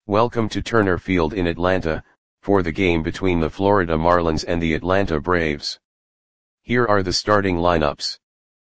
Welcome to Turner Field in Atlanta, for the game between the Florida Marlins and the Atlanta Braves. Here are the starting lineups.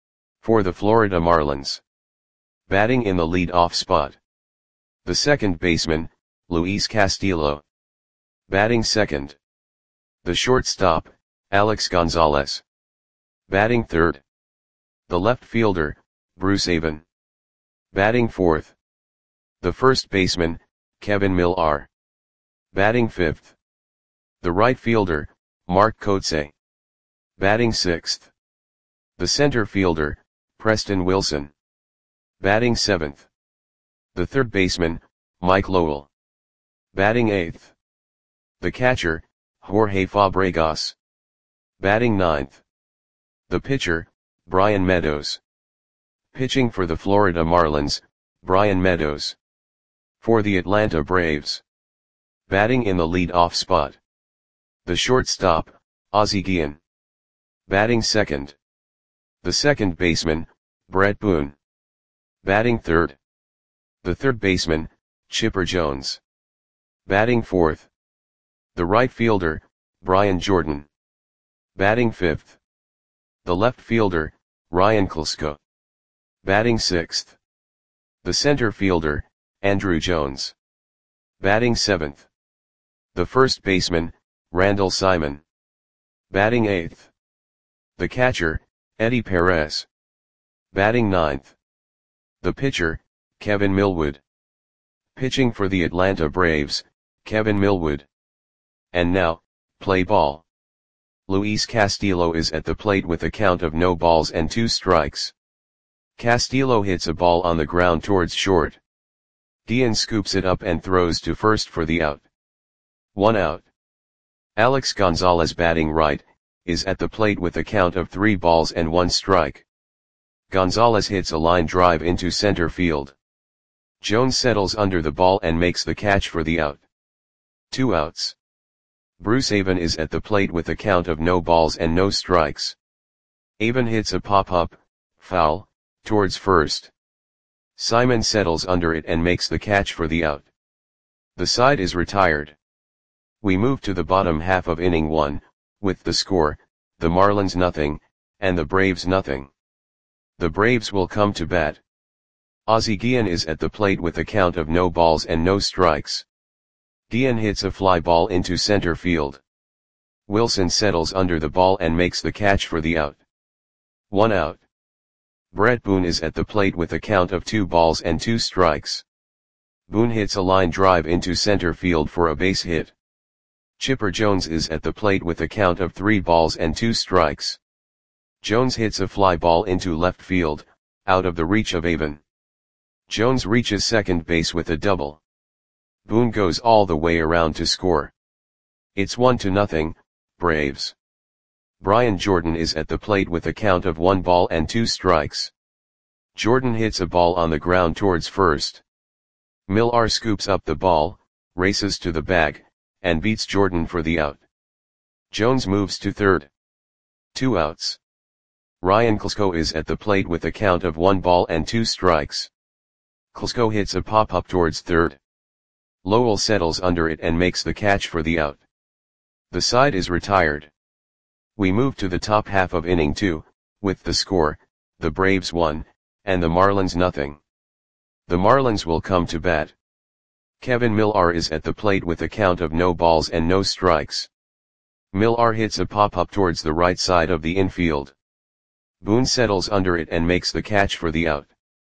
For the Florida Marlins. Batting in the lead-off spot. The second baseman, Luis Castillo. Batting second. The shortstop, Alex Gonzalez. Batting third. The left fielder, Bruce Avon. Batting fourth. The first baseman, Kevin Millar. Batting fifth. The right fielder, Mark Kotsay. Batting sixth. The center fielder, Preston Wilson. Batting seventh. The third baseman, Mike Lowell. Batting eighth. The catcher, Jorge Fabregas. Batting ninth. The pitcher, Brian Meadows. Pitching for the Florida Marlins, Brian Meadows. For the Atlanta Braves. Batting in the lead-off spot. The shortstop, Ozzie Guillen. Batting second. The second baseman, Brett Boone. Batting third. The third baseman, Chipper Jones. Batting fourth. The right fielder, Brian Jordan. Batting fifth. The left fielder, Ryan Klesko. Batting sixth. The center fielder, Andruw Jones. Batting seventh. The first baseman, Randall Simon. Batting eighth. The catcher, Eddie Perez. Batting ninth. The pitcher, Kevin Millwood. Pitching for the Atlanta Braves, Kevin Millwood. And now, play ball. Luis Castillo is at the plate with a count of no balls and 2 strikes. Castillo hits a ball on the ground towards short. Guillen scoops it up and throws to first for the out. 1 out. Alex Gonzalez, batting right, is at the plate with a count of 3 balls and 1 strike. Gonzalez hits a line drive into center field. Jones settles under the ball and makes the catch for the out. 2 outs. Bruce Avon is at the plate with a count of no balls and no strikes. Avon hits a pop-up, foul, towards first. Simon settles under it and makes the catch for the out. The side is retired. We move to the bottom half of inning 1, with the score, the Marlins nothing, and the Braves nothing. The Braves will come to bat. Ozzie Guillen is at the plate with a count of no balls and no strikes. Guillen hits a fly ball into center field. Wilson settles under the ball and makes the catch for the out. 1 out. Brett Boone is at the plate with a count of 2 balls and 2 strikes. Boone hits a line drive into center field for a base hit. Chipper Jones is at the plate with a count of 3 balls and 2 strikes. Jones hits a fly ball into left field, out of the reach of Avon. Jones reaches second base with a double. Boone goes all the way around to score. It's 1-0, Braves. Brian Jordan is at the plate with a count of 1 ball and 2 strikes. Jordan hits a ball on the ground towards first. Millar scoops up the ball, races to the bag, and beats Jordan for the out. Jones moves to third. 2 outs. Ryan Klesko is at the plate with a count of 1 ball and 2 strikes. Klesko hits a pop-up towards third. Lowell settles under it and makes the catch for the out. The side is retired. We move to the top half of inning 2, with the score, the Braves 1, and the Marlins nothing. The Marlins will come to bat. Kevin Millar is at the plate with a count of no balls and no strikes. Millar hits a pop-up towards the right side of the infield. Boone settles under it and makes the catch for the out.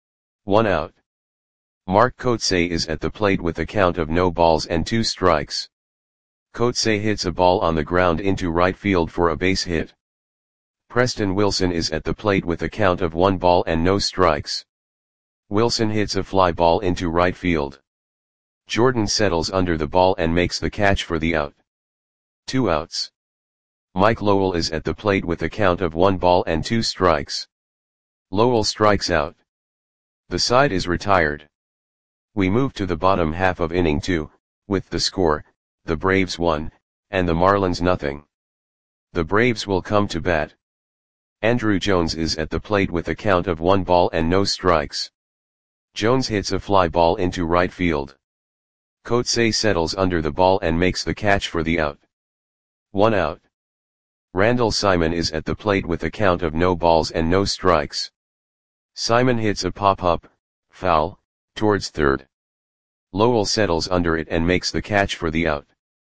1 out. Mark Kotsay is at the plate with a count of no balls and 2 strikes. Kotsay hits a ball on the ground into right field for a base hit. Preston Wilson is at the plate with a count of 1 ball and no strikes. Wilson hits a fly ball into right field. Jordan settles under the ball and makes the catch for the out. 2 outs. Mike Lowell is at the plate with a count of 1 ball and 2 strikes. Lowell strikes out. The side is retired. We move to the bottom half of inning 2, with the score, the Braves 1, and the Marlins nothing. The Braves will come to bat. Andruw Jones is at the plate with a count of 1 ball and no strikes. Jones hits a fly ball into right field. Coetzee settles under the ball and makes the catch for the out. 1 out. Randall Simon is at the plate with a count of no balls and no strikes. Simon hits a pop-up, foul, towards third. Lowell settles under it and makes the catch for the out.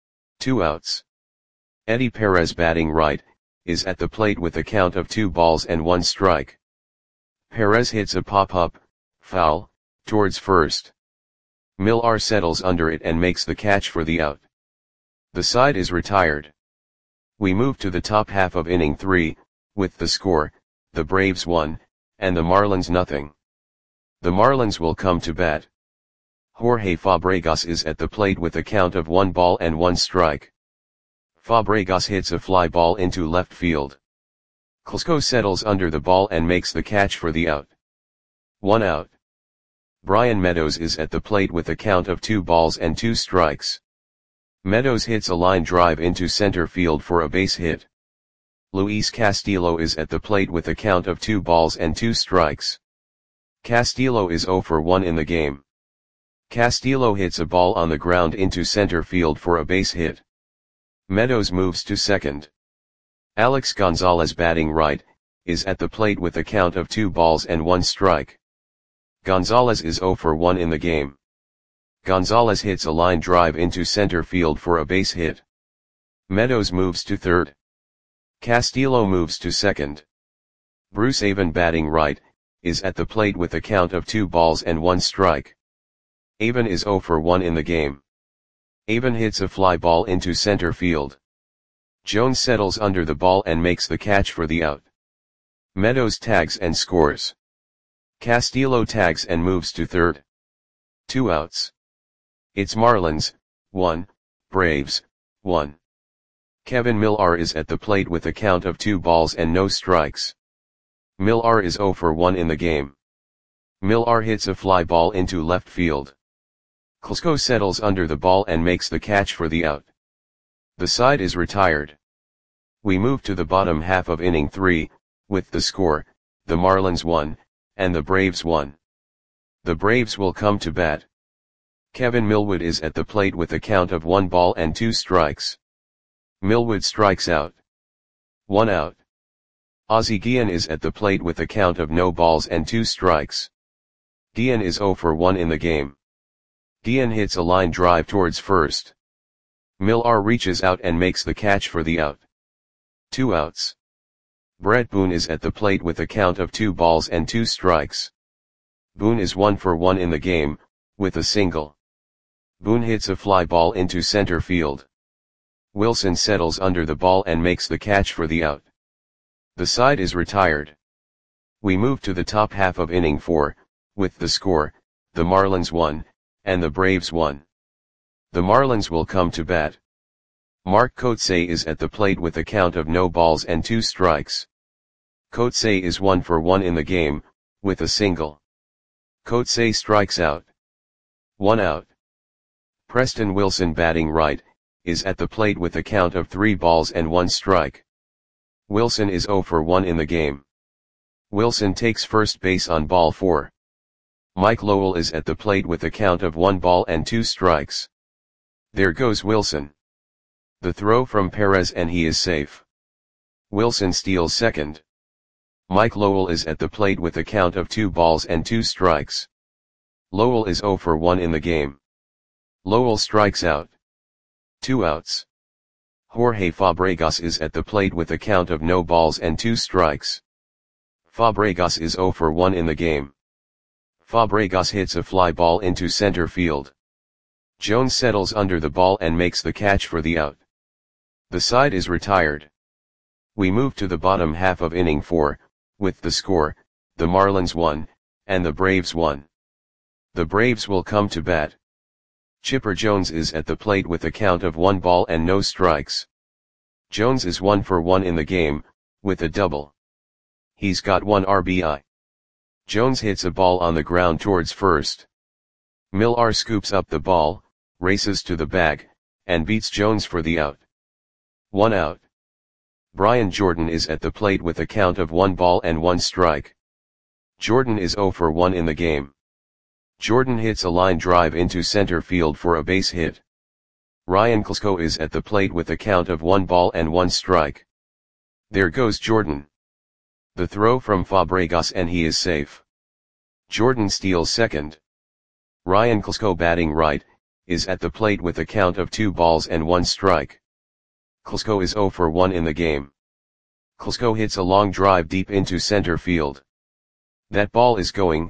2 outs. Eddie Perez batting right, is at the plate with a count of 2 balls and 1 strike. Perez hits a pop-up, foul, towards first. Millar settles under it and makes the catch for the out. The side is retired. We move to the top half of inning 3, with the score, the Braves 1, and the Marlins nothing. The Marlins will come to bat. Jorge Fabregas is at the plate with a count of 1 ball and 1 strike. Fabregas hits a fly ball into left field. Klesko settles under the ball and makes the catch for the out. 1 out. Brian Meadows is at the plate with a count of 2 balls and 2 strikes. Meadows hits a line drive into center field for a base hit. Luis Castillo is at the plate with a count of 2 balls and 2 strikes. Castillo is 0 for 1 in the game. Castillo hits a ball on the ground into center field for a base hit. Meadows moves to second. Alex Gonzalez batting right, is at the plate with a count of 2 balls and 1 strike. Gonzalez is 0 for 1 in the game. Gonzalez hits a line drive into center field for a base hit. Meadows moves to third. Castillo moves to second. Bruce Avon batting right, is at the plate with a count of 2 balls and 1 strike. Avon is 0 for 1 in the game. Avon hits a fly ball into center field. Jones settles under the ball and makes the catch for the out. Meadows tags and scores. Castillo tags and moves to third. 2 outs. It's Marlins, 1, Braves, 1. Kevin Millar is at the plate with a count of 2 balls and no strikes. Millar is 0 for 1 in the game. Millar hits a fly ball into left field. Klesko settles under the ball and makes the catch for the out. The side is retired. We move to the bottom half of inning 3, with the score, the Marlins 1, and the Braves 1. The Braves will come to bat. Kevin Millwood is at the plate with a count of 1 ball and 2 strikes. Millwood strikes out. 1 out. Ozzie Guillen is at the plate with a count of no balls and 2 strikes. Guillen is 0 for 1 in the game. Guillen hits a line drive towards first. Millar reaches out and makes the catch for the out. 2 outs. Brett Boone is at the plate with a count of 2 balls and 2 strikes. Boone is 1 for 1 in the game, with a single. Boone hits a fly ball into center field. Wilson settles under the ball and makes the catch for the out. The side is retired. We move to the top half of inning 4, with the score, the Marlins 1, and the Braves 1. The Marlins will come to bat. Mark Coetzee is at the plate with a count of no balls and 2 strikes. Coetzee is 1 for 1 in the game, with a single. Coetzee strikes out. 1 out. Preston Wilson batting right, is at the plate with a count of 3 balls and 1 strike. Wilson is 0 for 1 in the game. Wilson takes first base on ball 4. Mike Lowell is at the plate with a count of 1 ball and 2 strikes. There goes Wilson. The throw from Perez and he is safe. Wilson steals second. Mike Lowell is at the plate with a count of 2 balls and 2 strikes. Lowell is 0 for 1 in the game. Lowell strikes out. 2 outs. Jorge Fabregas is at the plate with a count of no balls and 2 strikes. Fabregas is 0 for 1 in the game. Fabregas hits a fly ball into center field. Jones settles under the ball and makes the catch for the out. The side is retired. We move to the bottom half of inning 4, with the score, the Marlins 1, and the Braves 1. The Braves will come to bat. Chipper Jones is at the plate with a count of 1 ball and no strikes. Jones is 1 for 1 in the game, with a double. He's got 1 RBI. Jones hits a ball on the ground towards first. Millar scoops up the ball, races to the bag, and beats Jones for the out. 1 out. Brian Jordan is at the plate with a count of 1 ball and 1 strike. Jordan is 0 for 1 in the game. Jordan hits a line drive into center field for a base hit. Ryan Klesko is at the plate with a count of 1-1 strike. There goes Jordan. The throw from Fabregas and he is safe. Jordan steals second. Ryan Klesko, batting right, is at the plate with a count of 2-1 strike. Klesko is 0 for 1 in the game. Klesko hits a long drive deep into center field. That ball is gone.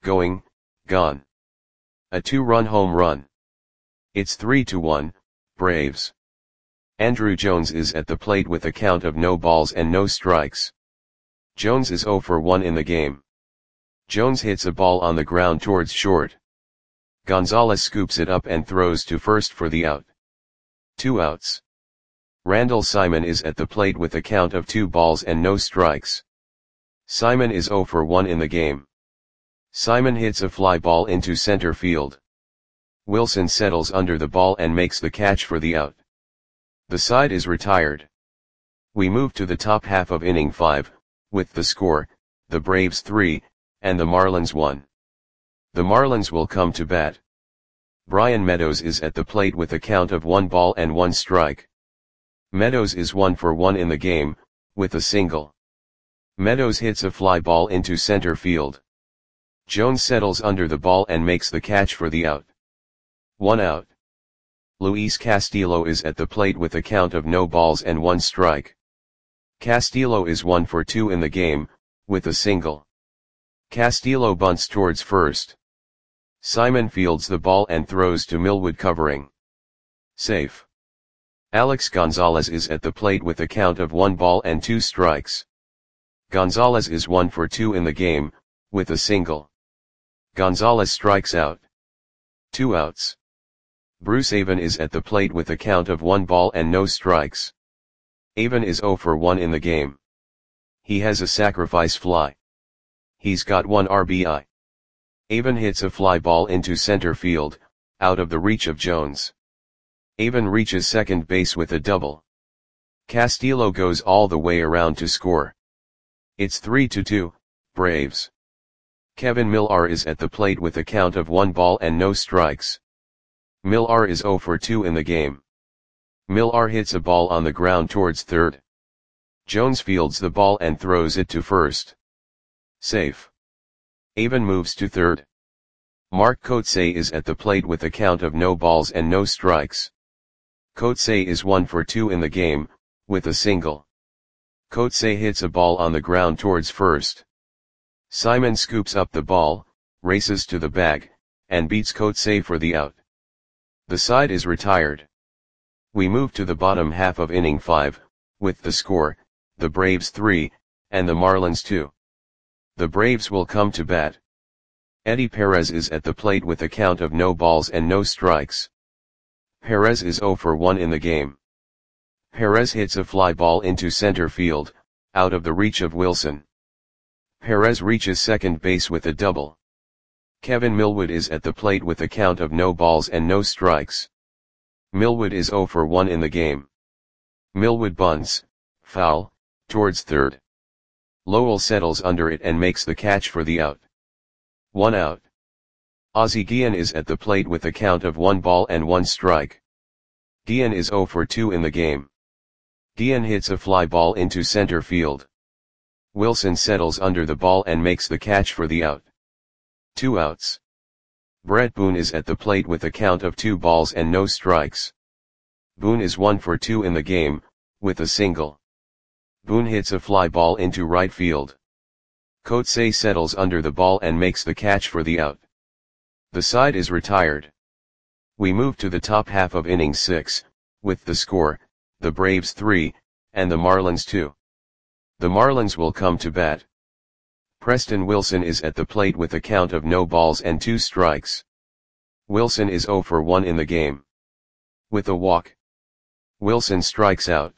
A 2-run home run. It's 3-1, Braves. Andruw Jones is at the plate with a count of no balls and no strikes. Jones is 0 for 1 in the game. Jones hits a ball on the ground towards short. Gonzalez scoops it up and throws to first for the out. 2 outs. Randall Simon is at the plate with a count of 2 balls and no strikes. Simon is 0 for 1 in the game. Simon hits a fly ball into center field. Wilson settles under the ball and makes the catch for the out. The side is retired. We move to the top half of inning 5, with the score, the Braves 3, and the Marlins 1. The Marlins will come to bat. Brian Meadows is at the plate with a count of 1-1 strike. Meadows is 1 for 1 in the game, with a single. Meadows hits a fly ball into center field. Jones settles under the ball and makes the catch for the out. 1 out. Luis Castillo is at the plate with a count of no balls and 1 strike. Castillo is 1 for 2 in the game, with a single. Castillo bunts towards first. Simon fields the ball and throws to Millwood, covering. Safe. Alex Gonzalez is at the plate with a count of 1 ball and 2 strikes. Gonzalez is 1 for 2 in the game, with a single. Gonzalez strikes out. 2 outs. Bruce Avon is at the plate with a count of 1 ball and no strikes. Avon is 0 for 1 in the game. He has a sacrifice fly. He's got 1 RBI. Avon hits a fly ball into center field, out of the reach of Jones. Avon reaches second base with a double. Castillo goes all the way around to score. It's 3-2, Braves. Kevin Millar is at the plate with a count of 1 ball and no strikes. Millar is 0 for 2 in the game. Millar hits a ball on the ground towards third. Jones fields the ball and throws it to first. Safe. Avon moves to third. Mark Kotsay is at the plate with a count of no balls and no strikes. Kotsay is 1 for 2 in the game, with a single. Kotsay hits a ball on the ground towards first. Simon scoops up the ball, races to the bag, and beats Kotsay for the out. The side is retired. We move to the bottom half of inning 5, with the score, the Braves 3, and the Marlins 2. The Braves will come to bat. Eddie Perez is at the plate with a count of no balls and no strikes. Perez is 0 for 1 in the game. Perez hits a fly ball into center field, out of the reach of Wilson. Perez reaches second base with a double. Kevin Millwood is at the plate with a count of no balls and no strikes. Millwood is 0 for 1 in the game. Millwood bunts, foul, towards third. Lowell settles under it and makes the catch for the out. 1 out. Ozzie Guillen is at the plate with a count of 1 ball and 1 strike. Guillen is 0 for 2 in the game. Guillen hits a fly ball into center field. Wilson settles under the ball and makes the catch for the out. 2 outs. Brett Boone is at the plate with a count of 2 balls and no strikes. Boone is 1 for 2 in the game, with a single. Boone hits a fly ball into right field. Kotsay settles under the ball and makes the catch for the out. The side is retired. We move to the top half of inning 6, with the score, the Braves 3, and the Marlins 2. The Marlins will come to bat. Preston Wilson is at the plate with a count of no balls and 2 strikes. Wilson is 0 for 1 in the game. With a walk. Wilson strikes out.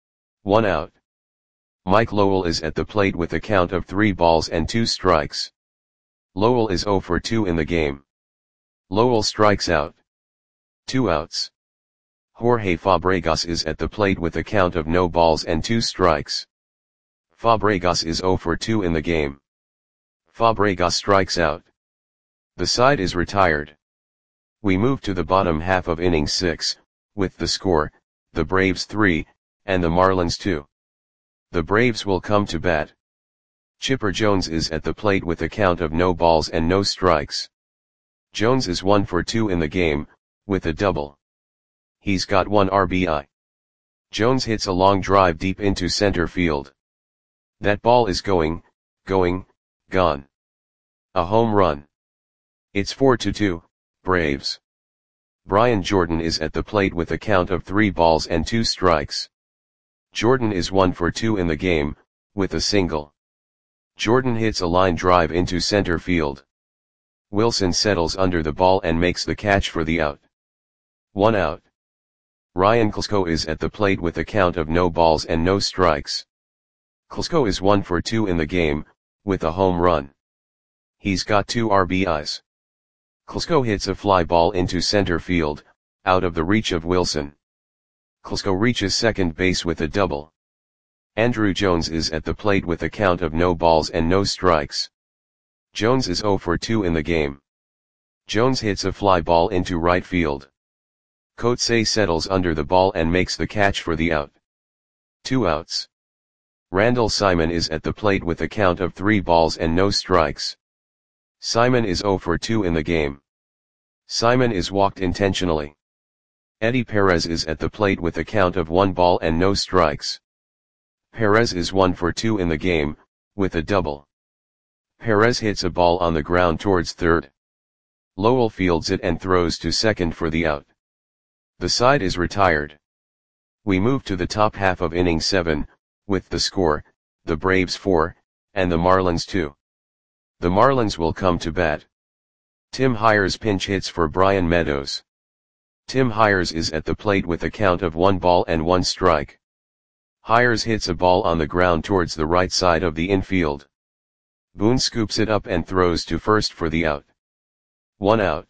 1 out. Mike Lowell is at the plate with a count of 3 balls and 2 strikes. Lowell is 0 for 2 in the game. Lowell strikes out. 2 outs. Jorge Fabregas is at the plate with a count of no balls and 2 strikes. Fabregas is 0 for 2 in the game. Fabregas strikes out. The side is retired. We move to the bottom half of inning 6, with the score, the Braves 3, and the Marlins 2. The Braves will come to bat. Chipper Jones is at the plate with a count of no balls and no strikes. Jones is 1 for 2 in the game, with a double. He's got 1 RBI. Jones hits a long drive deep into center field. That ball is going, gone. A home run. It's 4-2, Braves. Brian Jordan is at the plate with a count of 3 balls and 2 strikes. Jordan is 1 for 2 in the game, with a single. Jordan hits a line drive into center field. Wilson settles under the ball and makes the catch for the out. 1 out. Ryan Klesko is at the plate with a count of no balls and no strikes. Klesko is 1 for 2 in the game, with a home run. He's got 2 RBIs. Klesko hits a fly ball into center field, out of the reach of Wilson. Klesko reaches second base with a double. Andruw Jones is at the plate with a count of no balls and no strikes. Jones is 0 for 2 in the game. Jones hits a fly ball into right field. Kotsay settles under the ball and makes the catch for the out. 2 outs. Randall Simon is at the plate with a count of 3 balls and no strikes. Simon is 0 for 2 in the game. Simon is walked intentionally. Eddie Perez is at the plate with a count of 1 ball and no strikes. Perez is 1 for 2 in the game, with a double. Perez hits a ball on the ground towards third. Lowell fields it and throws to second for the out. The side is retired. We move to the top half of inning 7, with the score, the Braves 4, and the Marlins 2. The Marlins will come to bat. Tim Hires pinch hits for Brian Meadows. Tim Hires is at the plate with a count of 1 ball and 1 strike. Hires hits a ball on the ground towards the right side of the infield. Boone scoops it up and throws to first for the out. 1 out.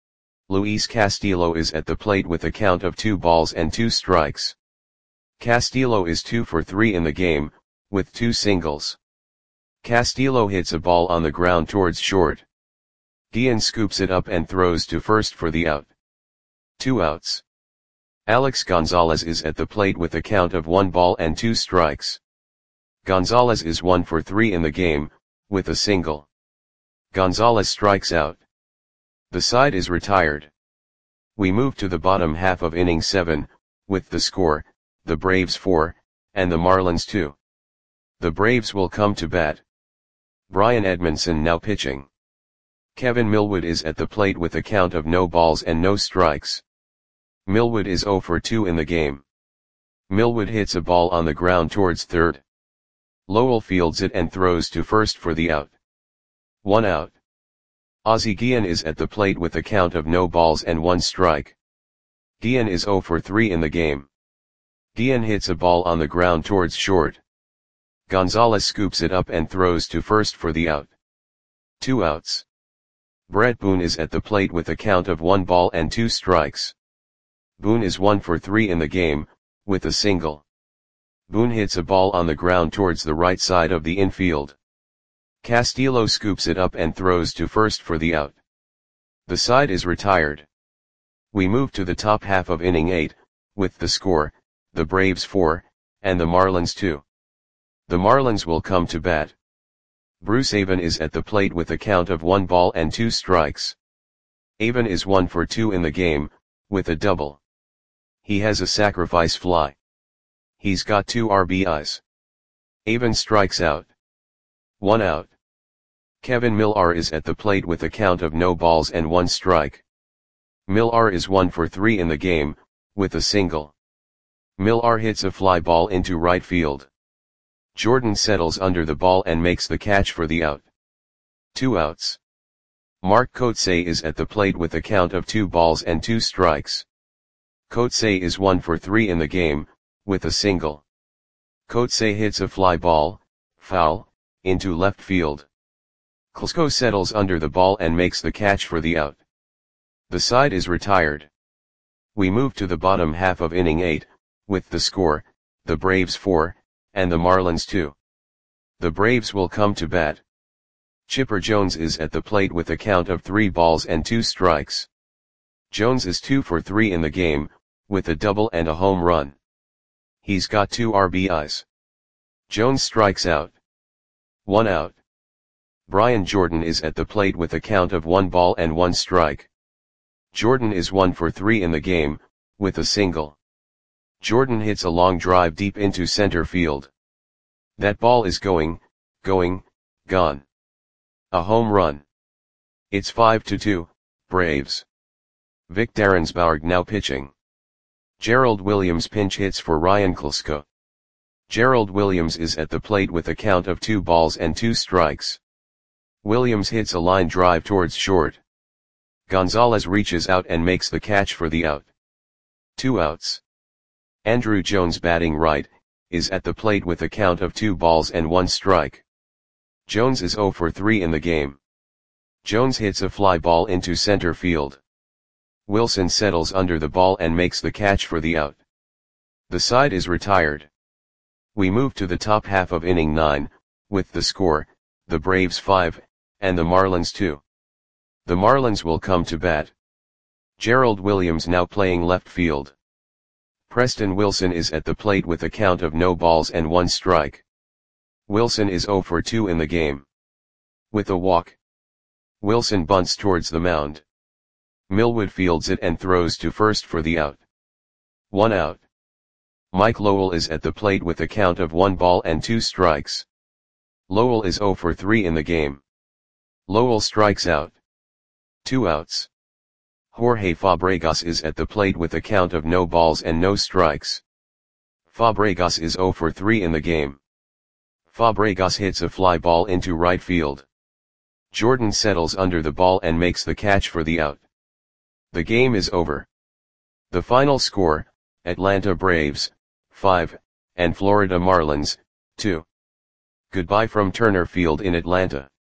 Luis Castillo is at the plate with a count of 2 balls and 2 strikes. Castillo is 2 for 3 in the game, with 2 singles. Castillo hits a ball on the ground towards short. Guillen scoops it up and throws to first for the out. 2 outs. Alex Gonzalez is at the plate with a count of 1 ball and 2 strikes. Gonzalez is 1 for 3 in the game, with a single. Gonzalez strikes out. The side is retired. We move to the bottom half of inning 7, with the score, the Braves 4, and the Marlins 2. The Braves will come to bat. Brian Edmondson now pitching. Kevin Millwood is at the plate with a count of no balls and no strikes. Millwood is 0 for 2 in the game. Millwood hits a ball on the ground towards third. Lowell fields it and throws to first for the out. 1 out. Ozzie Guillen is at the plate with a count of no balls and 1 strike. Guillen is 0 for 3 in the game. Guillen hits a ball on the ground towards short. Gonzalez scoops it up and throws to first for the out. 2 outs. Brett Boone is at the plate with a count of 1 ball and 2 strikes. Boone is 1 for 3 in the game, with a single. Boone hits a ball on the ground towards the right side of the infield. Castillo scoops it up and throws to first for the out. The side is retired. We move to the top half of inning 8, with the score, the Braves 4, and the Marlins 2. The Marlins will come to bat. Bruce Avon is at the plate with a count of 1 ball and 2 strikes. Avon is 1 for 2 in the game, with a double. He has a sacrifice fly. He's got 2 RBIs. Avon strikes out. 1 out. Kevin Millar is at the plate with a count of no balls and 1 strike. Millar is 1 for 3 in the game, with a single. Millar hits a fly ball into right field. Jordan settles under the ball and makes the catch for the out. 2 outs. Mark Kotsay is at the plate with a count of 2 balls and 2 strikes. Kotsay is 1 for 3 in the game, with a single. Kotsay hits a fly ball, foul, into left field. Klesko settles under the ball and makes the catch for the out. The side is retired. We move to the bottom half of inning 8, with the score, the Braves 4, and the Marlins 2. The Braves will come to bat. Chipper Jones is at the plate with a count of 3 balls and 2 strikes. Jones is 2 for 3 in the game, with a double and a home run. He's got 2 RBIs. Jones strikes out. 1 out. Brian Jordan is at the plate with a count of 1 ball and 1 strike. Jordan is 1 for 3 in the game, with a single. Jordan hits a long drive deep into center field. That ball is gone. A home run. It's 5-2, Braves. Vic Darrensbourg now pitching. Gerald Williams pinch hits for Ryan Klesko. Gerald Williams is at the plate with a count of 2 balls and 2 strikes. Williams hits a line drive towards short. Gonzalez reaches out and makes the catch for the out. 2 outs. Andruw Jones batting right, is at the plate with a count of 2 balls and 1 strike. Jones is 0 for 3 in the game. Jones hits a fly ball into center field. Wilson settles under the ball and makes the catch for the out. The side is retired. We move to the top half of inning 9, with the score, the Braves 5, and the Marlins 2. The Marlins will come to bat. Gerald Williams now playing left field. Preston Wilson is at the plate with a count of no balls and 1 strike. Wilson is 0 for 2 in the game. With a walk. Wilson bunts towards the mound. Millwood fields it and throws to first for the out. 1 out. Mike Lowell is at the plate with a count of 1 ball and 2 strikes. Lowell is 0 for 3 in the game. Lowell strikes out. 2 outs. Jorge Fabregas is at the plate with a count of no balls and no strikes. Fabregas is 0 for 3 in the game. Fabregas hits a fly ball into right field. Jordan settles under the ball and makes the catch for the out. The game is over. The final score, Atlanta Braves, 5, and Florida Marlins, 2. Goodbye from Turner Field in Atlanta.